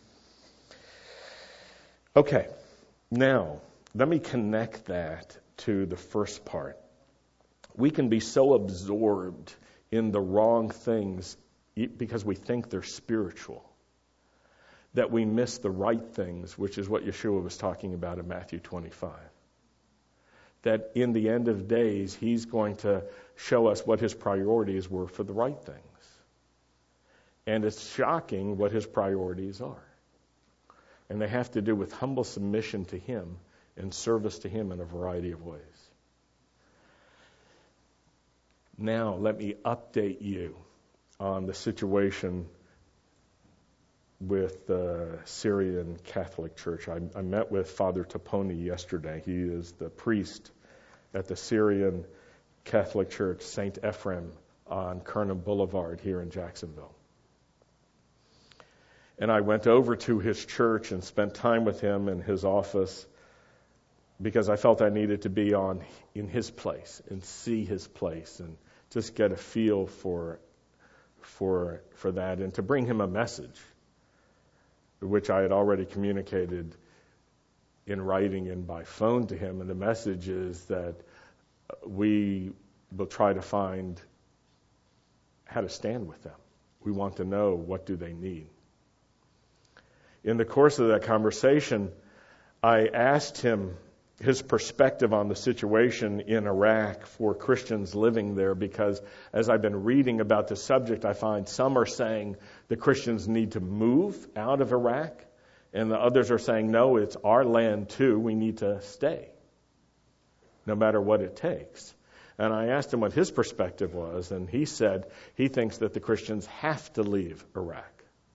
Okay. Now, let me connect that to the first part. We can be so absorbed in the wrong things because we think they're spiritual that we miss the right things, which is what Yeshua was talking about in Matthew 25. That in the end of days, He's going to show us what His priorities were for the right things. And it's shocking what His priorities are. And they have to do with humble submission to Him and service to Him in a variety of ways. Now, let me update you on the situation with the Syrian Catholic Church. I met with Father Toponi yesterday. He is the priest at the Syrian Catholic Church, St. Ephraim, on Kernan Boulevard here in Jacksonville. And I went over to his church and spent time with him in his office because I felt I needed to be in his place and see his place and just get a feel for that and to bring him a message, which I had already communicated in writing and by phone to him. And the message is that we will try to find how to stand with them. We want to know, what do they need? In the course of that conversation, I asked him his perspective on the situation in Iraq for Christians living there, because as I've been reading about the subject, I find some are saying the Christians need to move out of Iraq, And the others are saying, no, it's our land too. We need to stay, no matter what it takes. And I asked him what his perspective was, and he said he thinks that the Christians have to leave Iraq.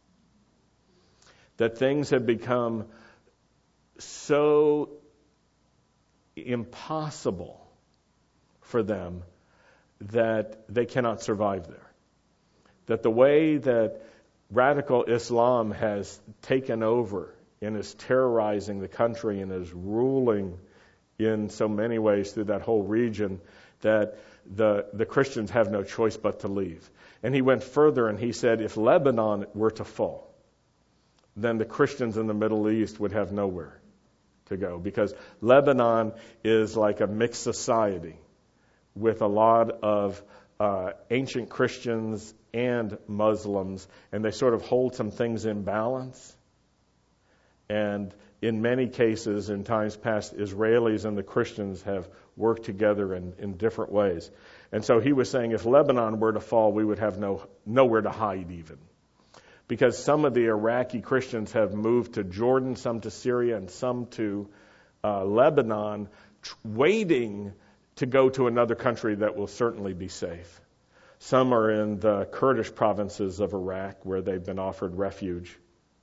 That things have become so impossible for them that they cannot survive there. That the way that radical Islam has taken over and is terrorizing the country and is ruling in so many ways through that whole region, that the Christians have no choice but to leave. And he went further and he said if Lebanon were to fall, then the Christians in the Middle East would have nowhere to go, because Lebanon is like a mixed society with a lot of ancient Christians and Muslims, and they sort of hold some things in balance. And in many cases, in times past, Israelis and the Christians have worked together in different ways. And so he was saying if Lebanon were to fall, we would have nowhere to hide even. Because some of the Iraqi Christians have moved to Jordan, some to Syria, and some to Lebanon, waiting to go to another country that will certainly be safe. Some are in the Kurdish provinces of Iraq, where they've been offered refuge.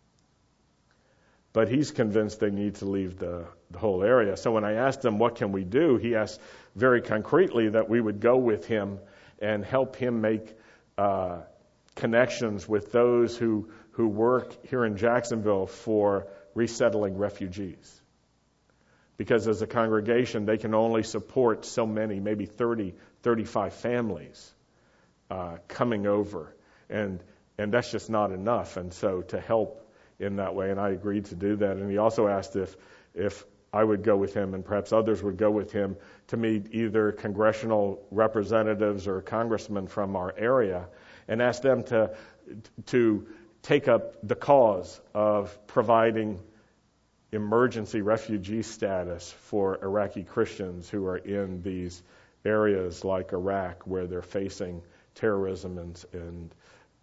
But he's convinced they need to leave the whole area. So when I asked him, what can we do? He asked very concretely that we would go with him and help him make connections with those who work here in Jacksonville for resettling refugees. Because as a congregation, they can only support so many, maybe 30, 35 families coming over. And that's just not enough. And so to help in that way, and I agreed to do that. And he also asked if I would go with him and perhaps others would go with him to meet either congressional representatives or congressmen from our area and ask them to take up the cause of providing emergency refugee status for Iraqi Christians who are in these areas like Iraq where they're facing terrorism and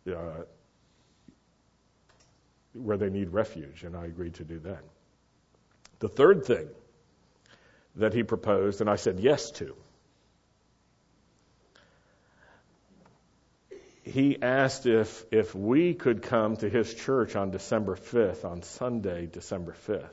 where they need refuge, and I agreed to do that. The third thing that he proposed, and I said yes to, he asked if we could come to his church on December 5th, on Sunday, December 5th,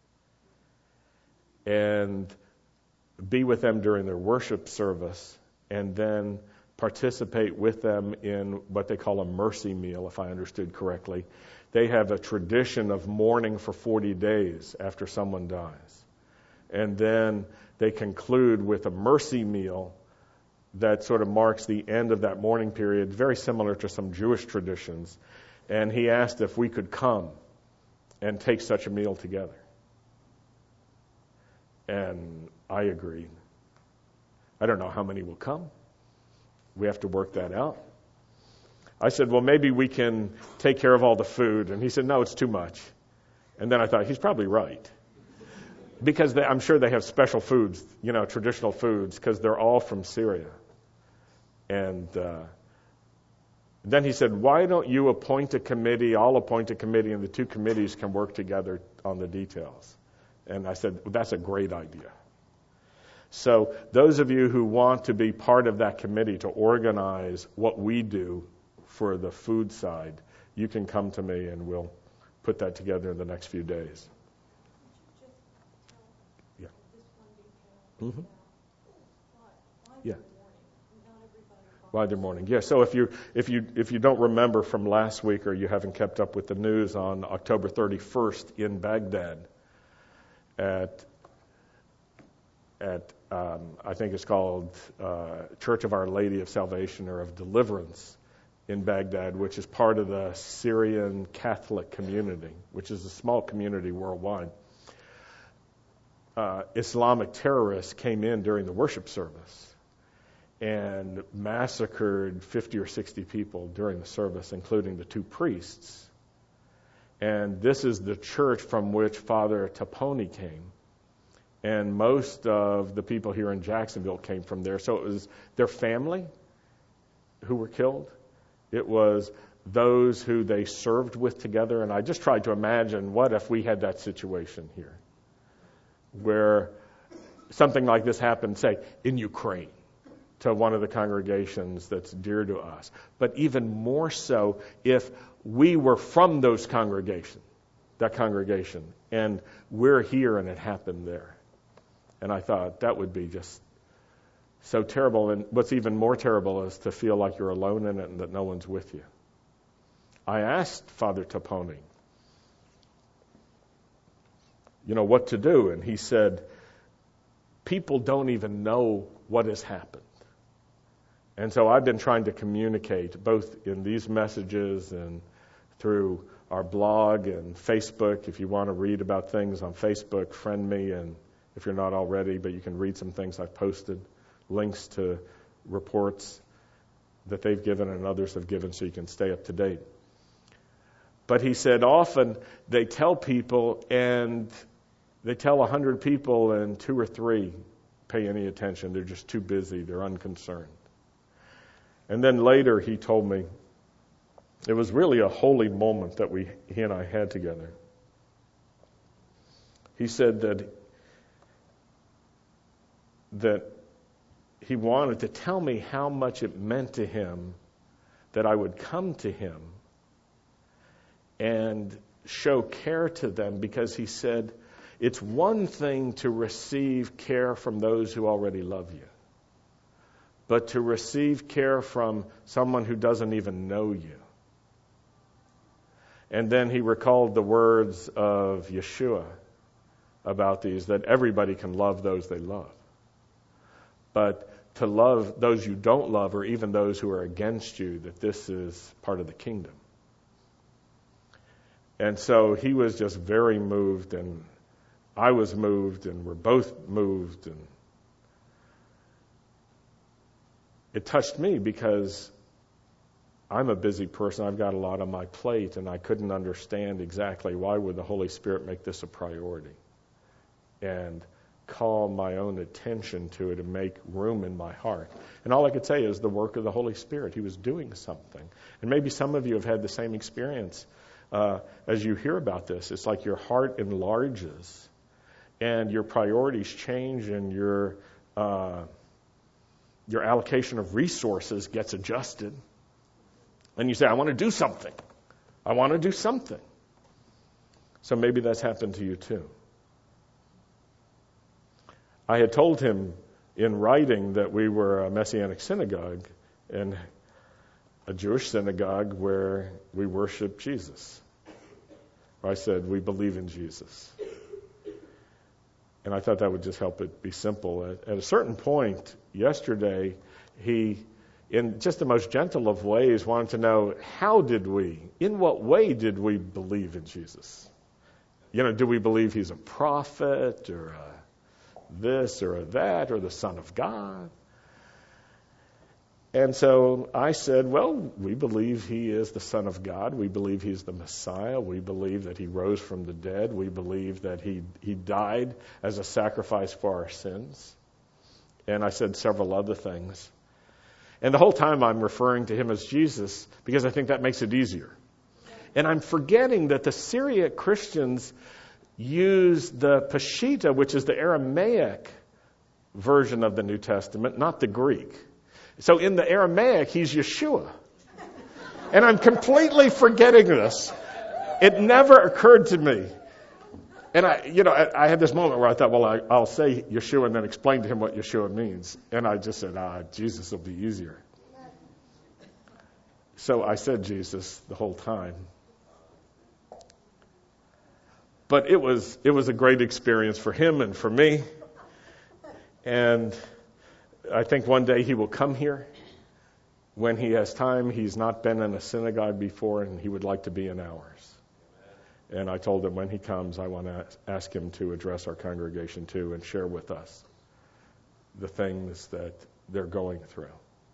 and be with them during their worship service, and then participate with them in what they call a mercy meal, if I understood correctly. They have a tradition of mourning for 40 days after someone dies. And then they conclude with a mercy meal that sort of marks the end of that mourning period, very similar to some Jewish traditions. And he asked if we could come and take such a meal together. And I agreed. I don't know how many will come. We have to work that out. I said, well, maybe we can take care of all the food. And he said, no, it's too much. And then I thought, he's probably right. Because I'm sure they have special foods, traditional foods, because they're all from Syria. And then he said, why don't you appoint a committee, I'll appoint a committee, and the two committees can work together on the details. And I said, well, that's a great idea. So those of you who want to be part of that committee to organize what we do for the food side, you can come to me and we'll put that together in the next few days. Yeah. Mm-hmm. Yeah. Why they're mourning? Yeah. So if you don't remember from last week, or you haven't kept up with the news, on October 31st in Baghdad, at I think it's called Church of Our Lady of Salvation or of Deliverance in Baghdad, which is part of the Syrian Catholic community, which is a small community worldwide. Islamic terrorists came in during the worship service and massacred 50 or 60 people during the service, including the two priests. And this is the church from which Father Taponi came. And most of the people here in Jacksonville came from there. So it was their family who were killed. It was those who they served with together. And I just tried to imagine, what if we had that situation here, where something like this happened, say, in Ukraine, to one of the congregations that's dear to us. But even more so if we were from that congregation, and we're here and it happened there. And I thought that would be just so terrible. And what's even more terrible is to feel like you're alone in it and that no one's with you. I asked Father Toponi, what to do. And he said, people don't even know what has happened. And so I've been trying to communicate, both in these messages and through our blog and Facebook. If you want to read about things on Facebook, friend me, and if you're not already, but you can read some things I've posted, links to reports that they've given and others have given, so you can stay up to date. But he said often they tell people, and they tell 100 people, and 2 or 3 pay any attention. They're just too busy. They're unconcerned. And then later he told me, it was really a holy moment that he and I had together. He said that he wanted to tell me how much it meant to him that I would come to him and show care to them, because he said, it's one thing to receive care from those who already love you, but to receive care from someone who doesn't even know you. And then he recalled the words of Yeshua about these, that everybody can love those they love. But to love those you don't love, or even those who are against you, that this is part of the kingdom. And so he was just very moved, and I was moved, and we're both moved. And it touched me because I'm a busy person. I've got a lot on my plate, and I couldn't understand exactly why would the Holy Spirit make this a priority and call my own attention to it and make room in my heart. And all I could say is the work of the Holy Spirit. He was doing something. And maybe some of you have had the same experience as you hear about this. It's like your heart enlarges and your priorities change, and your allocation of resources gets adjusted. And you say, I want to do something. I want to do something. So maybe that's happened to you too. I had told him in writing that we were a Messianic synagogue, and a Jewish synagogue where we worship Jesus. I said, we believe in Jesus. And I thought that would just help it be simple. At a certain point yesterday, he, in just the most gentle of ways, wanted to know, in what way did we believe in Jesus? Do we believe he's a prophet, or this or that, or the Son of God? And so I said, well, we believe he is the Son of God. We believe he's the Messiah. We believe that he rose from the dead. We believe that he died as a sacrifice for our sins. And I said several other things. And the whole time I'm referring to him as Jesus, because I think that makes it easier. And I'm forgetting that the Syriac Christians use the Peshitta, which is the Aramaic version of the New Testament, not the Greek. So in the Aramaic, he's Yeshua. And I'm completely forgetting this. It never occurred to me. And I had this moment where I thought, well, I'll say Yeshua and then explain to him what Yeshua means. And I just said, Jesus will be easier. So I said Jesus the whole time. But it was a great experience for him and for me. And I think one day he will come here when he has time. He's not been in a synagogue before, and he would like to be in ours. And I told him when he comes, I want to ask him to address our congregation too and share with us the things that they're going through.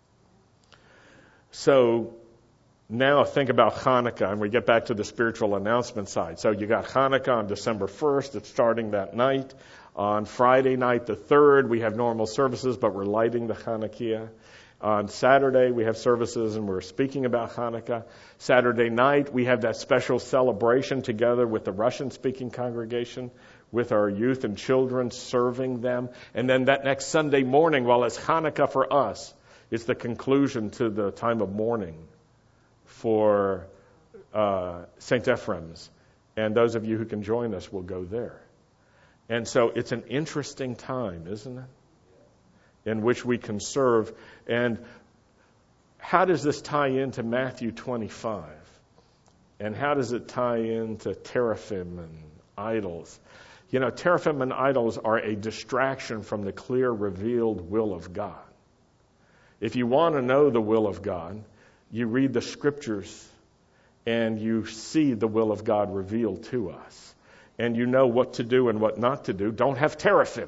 So now think about Hanukkah, and we get back to the spiritual announcement side. So you got Hanukkah on December 1st. It's starting that night. On Friday night, the 3rd, we have normal services, but we're lighting the Hanukkah. On Saturday, we have services and we're speaking about Hanukkah. Saturday night, we have that special celebration together with the Russian-speaking congregation, with our youth and children, serving them. And then that next Sunday morning, while it's Hanukkah for us, it's the conclusion to the time of mourning for St. Ephraim's. And those of you who can join us will go there. And so it's an interesting time, isn't it? In which we can serve. And how does this tie into Matthew 25? And how does it tie into teraphim and idols? You know, teraphim and idols are a distraction from the clear, revealed will of God. If you want to know the will of God, you read the scriptures and you see the will of God revealed to us. And you know what to do and what not to do. Don't have teraphim.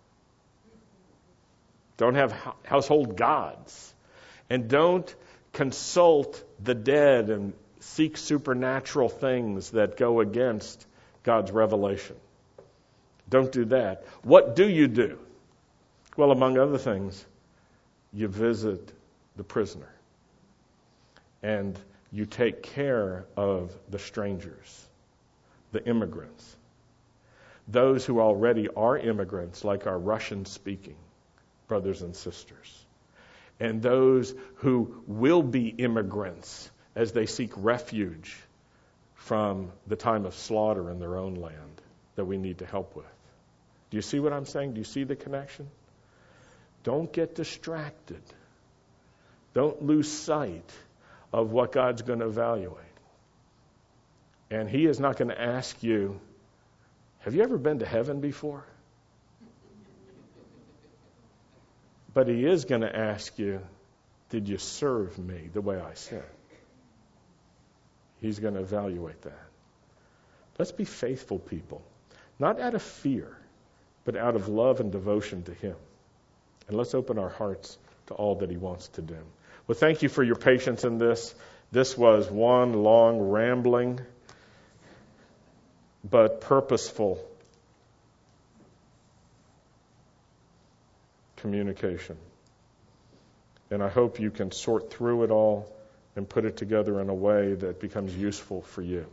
Don't have household gods. And don't consult the dead and seek supernatural things that go against God's revelation. Don't do that. What do you do? Well, among other things, you visit the prisoner. And you take care of the strangers, the immigrants. Those who already are immigrants, like our Russian-speaking brothers and sisters, and those who will be immigrants as they seek refuge from the time of slaughter in their own land that we need to help with. Do you see what I'm saying? Do you see the connection? Don't get distracted. Don't lose sight of what God's going to evaluate. And He is not going to ask you, have you ever been to heaven before? But He is going to ask you, did you serve me the way I said? He's going to evaluate that. Let's be faithful people, not out of fear, but out of love and devotion to Him. And let's open our hearts to all that He wants to do. Well, thank you for your patience in this. This was one long, rambling, but purposeful communication. And I hope you can sort through it all and put it together in a way that becomes useful for you.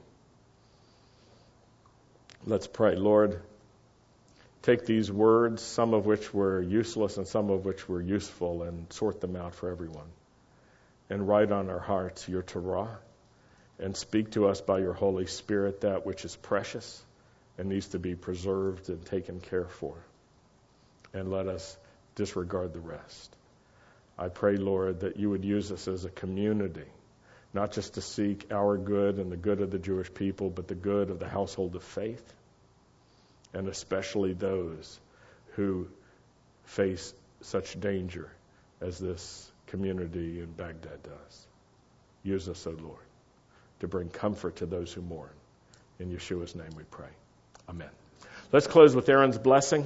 Let's pray. Lord, take these words, some of which were useless and some of which were useful, and sort them out for everyone. And write on our hearts your Torah, and speak to us by your Holy Spirit that which is precious and needs to be preserved and taken care for. And let us disregard the rest. I pray, Lord, that you would use us as a community, not just to seek our good and the good of the Jewish people, but the good of the household of faith, and especially those who face such danger as this community in Baghdad does. Use us, O Lord, to bring comfort to those who mourn. In Yeshua's name we pray. Amen. Let's close with Aaron's blessing.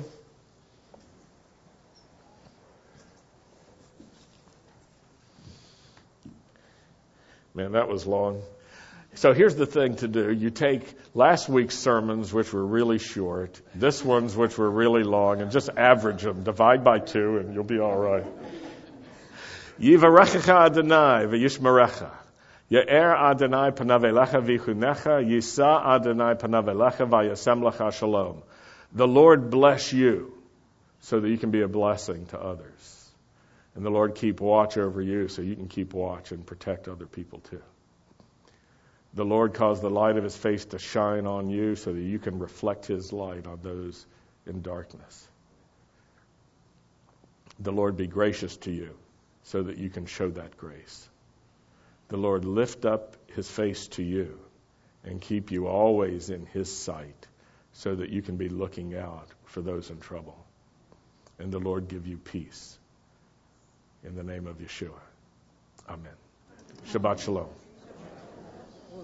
Man, that was long. So here's the thing to do. You take last week's sermons, which were really short, this one's, which were really long, and just average them. Divide by 2, and you'll be all right. Yivarechecha Adonai v'yishmerecha. Ye'er Adonai panav elecha v'yichunecha. Yisa Adonai panav elecha v'yasem lecha shalom. The Lord bless you so that you can be a blessing to others. And the Lord keep watch over you so you can keep watch and protect other people too. The Lord cause the light of His face to shine on you so that you can reflect His light on those in darkness. The Lord be gracious to you so that you can show that grace. The Lord lift up His face to you and keep you always in His sight so that you can be looking out for those in trouble. And the Lord give you peace. In the name of Yeshua. Amen. Shabbat Shalom.